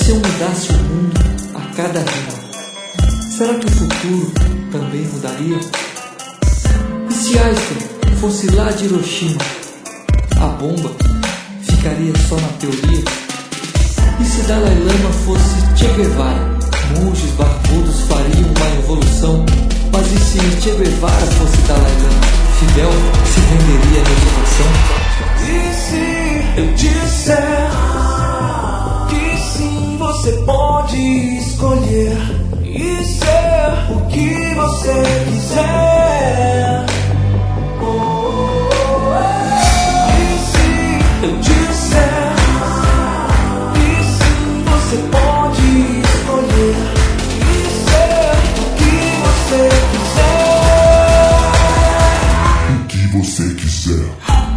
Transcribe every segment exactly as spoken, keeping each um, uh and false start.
se eu mudasse o mundo a cada rima, será que o futuro também mudaria? E se Einstein fosse lá de Hiroshima, a bomba ficaria só na teoria? E se Dalai Lama fosse Che Guevara, monges barbudos fariam uma evolução? Mas e se Che Guevara fosse Dalai Lama, Fidel se renderia à meditação? E se eu disser que sim, você pode escolher e ser o que você quiser? Oh, oh, oh. E se eu disser que sim, você pode escolher e ser o que você quiser? O que você quiser.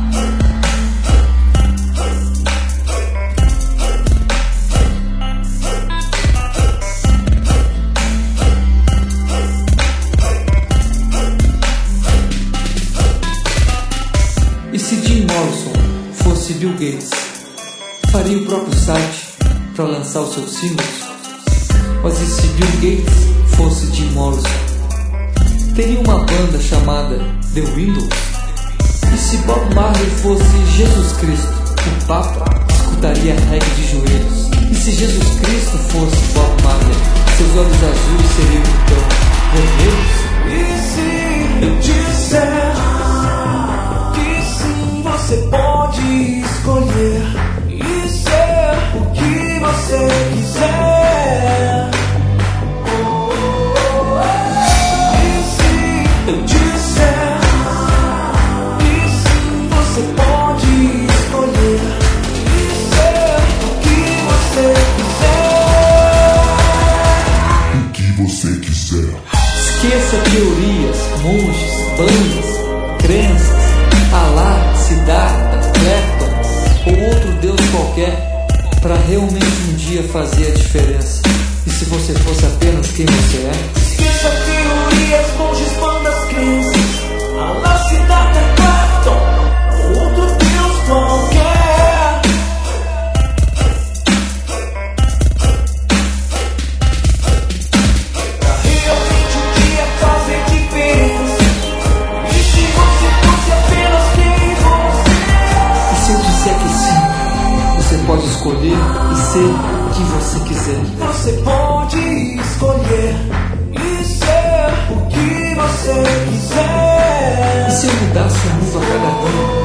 E se Jim Morrison fosse Bill Gates, faria o próprio site para lançar os seus símbolos? Mas e se Bill Gates fosse Jim Morrison, teria uma banda chamada The Windows? E se Bob Marley fosse Jesus Cristo, o Papa escutaria reggae de joelhos? E se Jesus Cristo fosse Bob Marley, seus olhos azuis seriam então vermelhos? E se eu disser você pode escolher e ser o que você quiser? Oh, oh, oh. E se eu disser que sim, você pode escolher e ser o que você quiser? O que você quiser. Esqueça teorias, monges, bandas, crenças, Alá, Siddhartha, Clapton ou outro Deus qualquer para realmente um dia fazer a diferença. E se você fosse apenas quem você é? Esqueça teorias, monges, bandas, crenças, Alá, Siddhartha, Clapton ou outro Deus qualquer. Pra realmente um dia fazer diferença. E se você fosse apenas quem você é? E se eu disser que sim, você pode escolher e ser o que você quiser? Você pode escolher e ser o que você quiser. E se eu mudasse o mundo a cada ano?